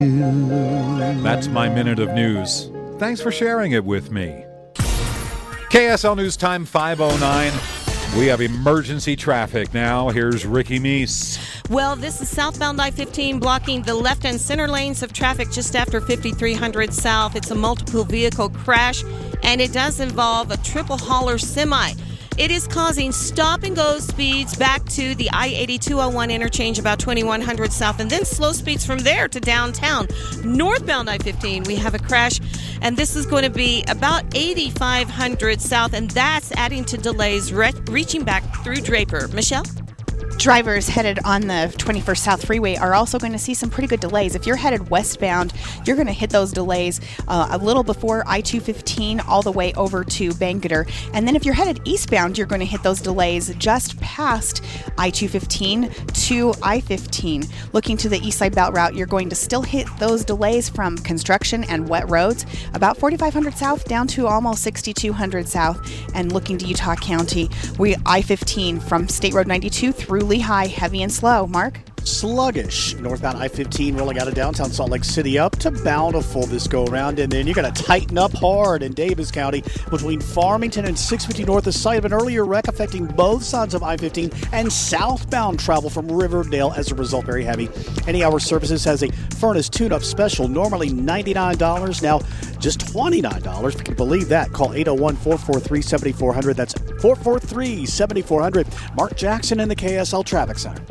That's my minute of news. Thanks for sharing it with me. KSL News Time 5:09. We have emergency traffic now. Here's Ricky Meese. Well, this is southbound I-15 blocking the left and center lanes of traffic just after 5300 South. It's a multiple vehicle crash, and it does involve a triple hauler semi. It is causing stop-and-go speeds back to the I-8201 interchange about 2100 South, and then slow speeds from there to downtown. Northbound I-15, we have a crash, and this is going to be about 8500 South, and that's adding to delays reaching back through Draper. Michelle? Drivers headed on the 21st South Freeway are also going to see some pretty good delays. If you're headed westbound, you're going to hit those delays a little before I-215 all the way over to Bangerter. And then if you're headed eastbound, you're going to hit those delays just past I-215 to I-15. Looking to the east side belt route, you're going to still hit those delays from construction and wet roads, about 4500 South down to almost 6200 South. And looking to Utah County, I-15 from State Road 92 through Lehigh, heavy and slow. Mark? Sluggish. Northbound I-15 rolling out of downtown Salt Lake City up to Bountiful this go around, and then you're going to tighten up hard in Davis County between Farmington and 650 North, the site of an earlier wreck affecting both sides of I-15 and southbound travel from Riverdale. As a result, very heavy. Any Hour Services has a furnace tune-up special, normally $99, now just $29. If you can believe that, call 801-443-7400. That's 443-7400. Mark Jackson in the KSL Traffic Center.